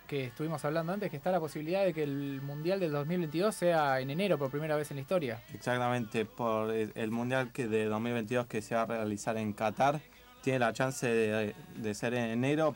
que estuvimos hablando antes, que está la posibilidad de que el Mundial del 2022 sea en enero por primera vez en la historia. Exactamente, por el Mundial de 2022 que se va a realizar en Qatar, tiene la chance de ser en enero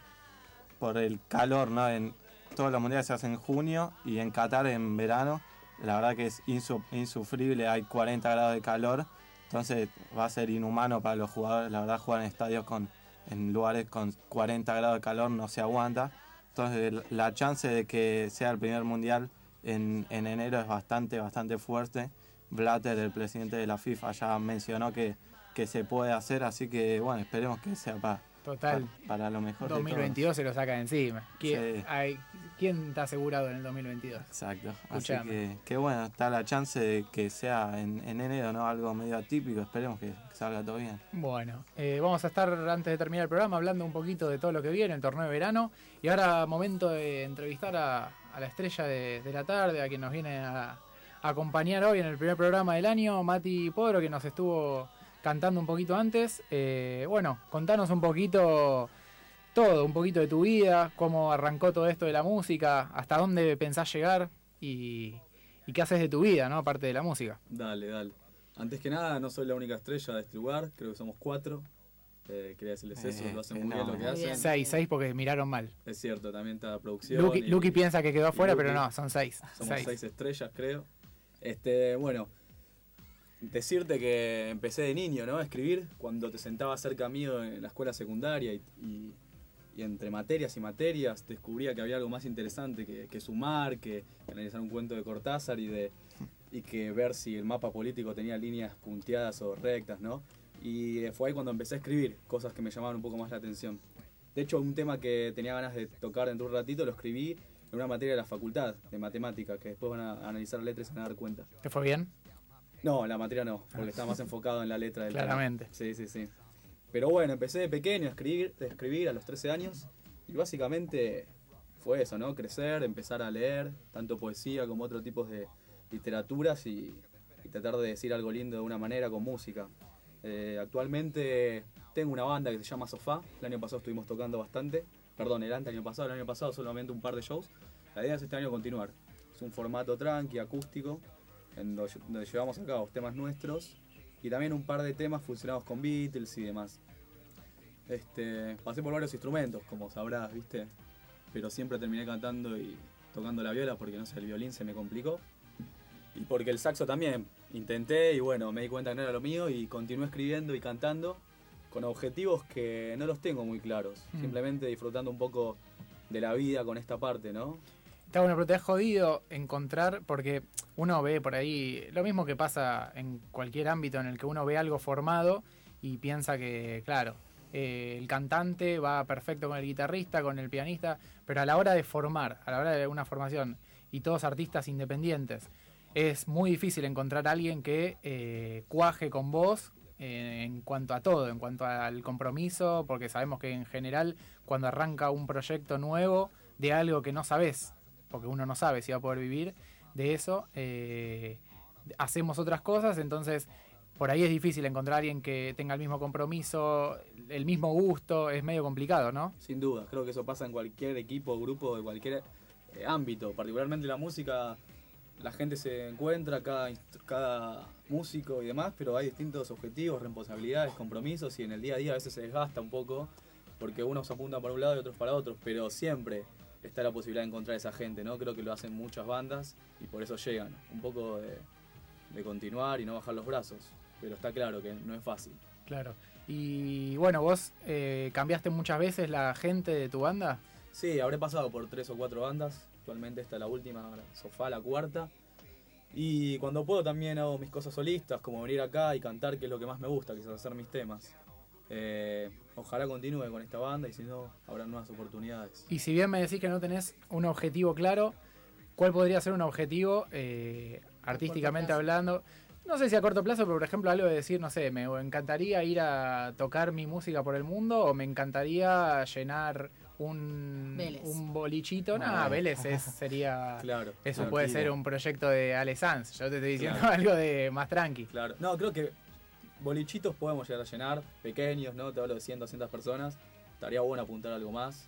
por el calor, ¿no? En todos los mundiales se hacen en junio y en Qatar en verano. La verdad que es insufrible, hay 40 grados de calor, entonces va a ser inhumano para los jugadores. La verdad, jugar en estadios en lugares con 40 grados de calor no se aguanta. Entonces la chance de que sea el primer mundial en enero es bastante fuerte. Blatter, el presidente de la FIFA, ya mencionó que se puede hacer, así que bueno, esperemos que sea Total, para lo mejor 2022 se lo saca de encima. Sí. ¿Quién está asegurado en el 2022? Exacto. Escuchame. Así que bueno, está la chance de que sea en enero, ¿no? Algo medio atípico, esperemos que salga todo bien. Bueno, vamos a estar antes de terminar el programa hablando un poquito de todo lo que viene, el torneo de verano. Y ahora momento de entrevistar a la estrella de la tarde, a quien nos viene a acompañar hoy en el primer programa del año, Mati Podro, que nos estuvo cantando un poquito antes. Bueno, contanos un poquito todo, un poquito de tu vida, cómo arrancó todo esto de la música, hasta dónde pensás llegar y qué haces de tu vida, ¿no? Aparte de la música. Dale. Antes que nada, no soy la única estrella de este lugar, creo que somos 4. Quería decirles eso, lo hacen muy bien lo que hacen. 6 porque miraron mal. Es cierto, también está la producción. Lucky piensa que quedó afuera, pero no, son 6. Somos 6 estrellas, creo. Bueno, decirte que empecé de niño, ¿no? A escribir cuando te sentabas cerca mío en la escuela secundaria y entre materias y materias descubría que había algo más interesante que sumar, que analizar un cuento de Cortázar y que ver si el mapa político tenía líneas punteadas o rectas, ¿no? Y fue ahí cuando empecé a escribir cosas que me llamaban un poco más la atención. De hecho, un tema que tenía ganas de tocar dentro de un ratito lo escribí en una materia de la facultad de matemática, que después van a analizar letras y se van a dar cuenta. ¿Te fue bien? No, la materia no, porque estaba más enfocado en la letra del Claramente. Tema. Sí. Pero bueno, empecé de pequeño a escribir a los 13 años y básicamente fue eso, ¿no? Crecer, empezar a leer tanto poesía como otros tipos de literaturas y tratar de decir algo lindo de una manera con música. Actualmente tengo una banda que se llama Sofá. El año pasado estuvimos tocando bastante. Perdón, el año pasado solamente un par de shows. La idea es este año continuar. Es un formato tranqui, acústico, en donde llevamos a cabo temas nuestros y también un par de temas fusionados con Beatles y demás. Pasé por varios instrumentos, como sabrás, ¿viste? Pero siempre terminé cantando y tocando la viola porque, no sé, el violín se me complicó. Y porque el saxo también. Intenté y bueno, me di cuenta que no era lo mío y continué escribiendo y cantando con objetivos que no los tengo muy claros. Simplemente disfrutando un poco de la vida con esta parte, ¿no? Está bueno, pero te has jodido encontrar, porque uno ve por ahí, lo mismo que pasa en cualquier ámbito en el que uno ve algo formado y piensa que, claro, el cantante va perfecto con el guitarrista, con el pianista, pero a la hora de formar, a la hora de una formación, y todos artistas independientes, es muy difícil encontrar a alguien que cuaje con vos en cuanto a todo, en cuanto al compromiso, porque sabemos que en general cuando arranca un proyecto nuevo de algo que no sabés, porque uno no sabe si va a poder vivir de eso, hacemos otras cosas, entonces por ahí es difícil encontrar a alguien que tenga el mismo compromiso, el mismo gusto, es medio complicado, ¿no? Sin duda, creo que eso pasa en cualquier equipo, grupo, de cualquier ámbito, particularmente la música. La gente se encuentra, cada músico y demás, pero hay distintos objetivos, responsabilidades, compromisos y en el día a día a veces se desgasta un poco porque unos apuntan para un lado y otros para otro, pero siempre está la posibilidad de encontrar a esa gente, ¿no? Creo que lo hacen muchas bandas y por eso llegan. Un poco de continuar y no bajar los brazos, pero está claro que no es fácil. Claro. Y bueno, vos cambiaste muchas veces la gente de tu banda. Sí, habré pasado por 3 o 4 bandas. Actualmente esta es la última, Sofá, la cuarta. Y cuando puedo también hago mis cosas solistas, como venir acá y cantar, que es lo que más me gusta, que es hacer mis temas. Ojalá continúe con esta banda y si no, habrá nuevas oportunidades. Y si bien me decís que no tenés un objetivo claro, ¿cuál podría ser un objetivo artísticamente hablando? No sé si a corto plazo, pero por ejemplo algo de decir, no sé, me encantaría ir a tocar mi música por el mundo o me encantaría llenar un bolichito. No, Vélez sería... Claro, eso puede ser un proyecto de Ale Sanz. Yo te estoy diciendo algo de más tranqui. Claro. No, creo que bolichitos podemos llegar a llenar, pequeños, ¿no? Te hablo de 100, 200 personas. Estaría bueno apuntar a algo más.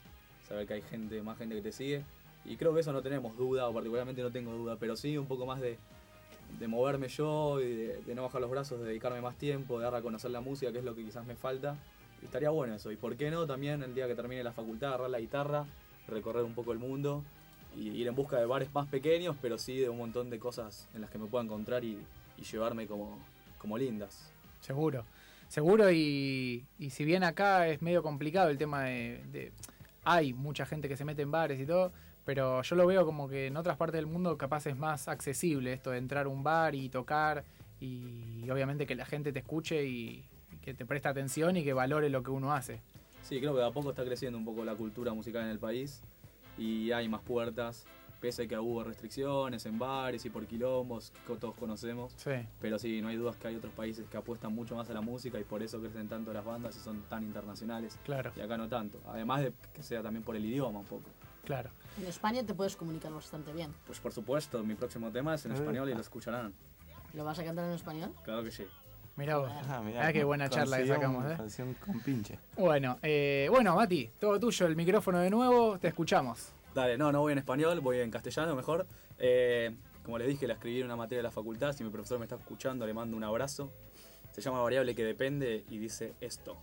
saber que hay más gente que te sigue. Y creo que eso no tenemos duda, o particularmente no tengo duda, pero sí un poco más de moverme yo y de no bajar los brazos, de dedicarme más tiempo, de dar a conocer la música, que es lo que quizás me falta. Y estaría bueno eso. Y por qué no, también el día que termine la facultad, agarrar la guitarra, recorrer un poco el mundo y ir en busca de bares más pequeños, pero sí de un montón de cosas en las que me pueda encontrar y llevarme como lindas. Seguro, y si bien acá es medio complicado el tema hay mucha gente que se mete en bares y todo, pero yo lo veo como que en otras partes del mundo capaz es más accesible esto de entrar a un bar y tocar y obviamente que la gente te escuche y que te preste atención y que valore lo que uno hace. Sí, creo que de a poco está creciendo un poco la cultura musical en el país y hay más puertas, pese a que hubo restricciones en bares y por quilombos que todos conocemos. Sí. Pero sí, no hay dudas que hay otros países que apuestan mucho más a la música y por eso crecen tanto las bandas y son tan internacionales. Claro. Y acá no tanto. Además de que sea también por el idioma un poco. Claro. En España te puedes comunicar bastante bien. Pues por supuesto, mi próximo tema es en español y lo escucharán. ¿Lo vas a cantar en español? Claro que sí. Mirá vos. Mirá, Qué buena charla que sacamos, Canción con pinche. Bueno, Mati, todo tuyo, el micrófono de nuevo, te escuchamos. Dale, no voy en español, voy en castellano mejor. Como les dije, la escribí en una materia de la facultad. Si mi profesor me está escuchando, le mando un abrazo. Se llama Variable que depende y dice esto.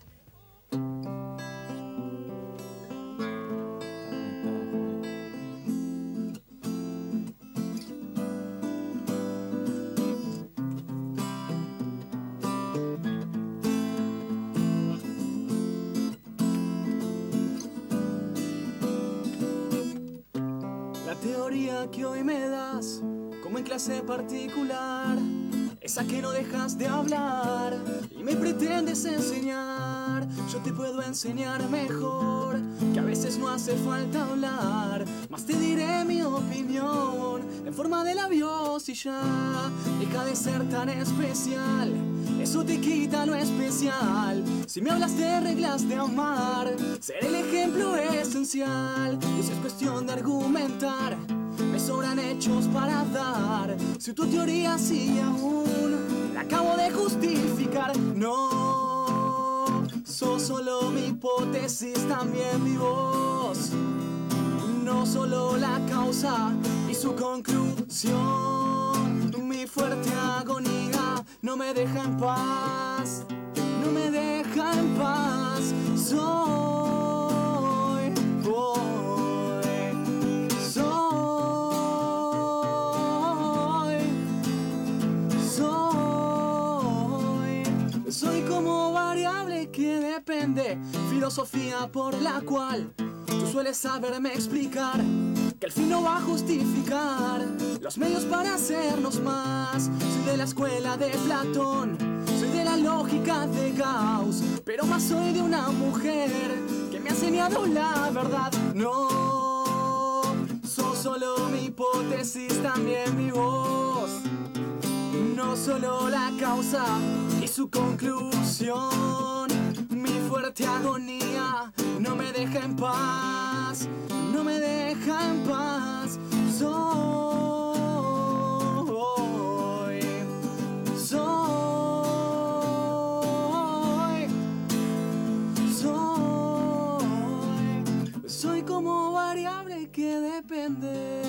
La teoría que hoy me das, como en clase particular, esa que no dejas de hablar y me pretendes enseñar. Yo te puedo enseñar mejor, que a veces no hace falta hablar, más te diré mi opinión en forma de labios y ya. Deja de ser tan especial, eso te quita lo especial. Si me hablas de reglas de amar, seré el ejemplo esencial. Y si es cuestión de argumentar, me sobran hechos para dar. Si tu teoría sigue aún, la acabo de justificar. No, sos solo mi hipótesis, también mi voz. No solo la causa y su conclusión. Mi fuerte agonía no me deja en paz, no me deja en paz. Soy como variable que depende, filosofía por la cual tú sueles saberme explicar que el fin no va a justificar los medios para hacernos más. Soy de la escuela de Platón, soy de la lógica de Gauss, pero más soy de una mujer que me ha enseñado la verdad. No, sos solo mi hipótesis, también mi voz. No solo la causa y su conclusión. Mi fuerte agonía no me deja en paz, no me deja en paz. Soy como variable que depende.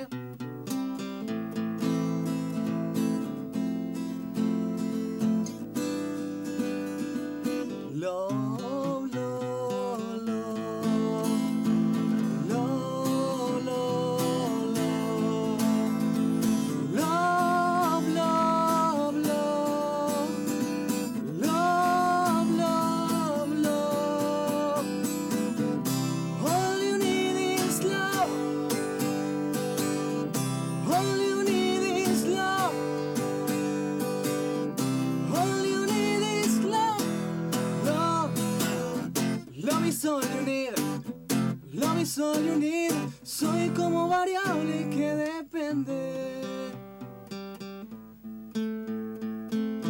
All you need, soy como variable que depende.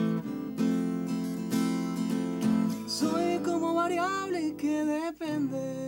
Soy como variable que depende.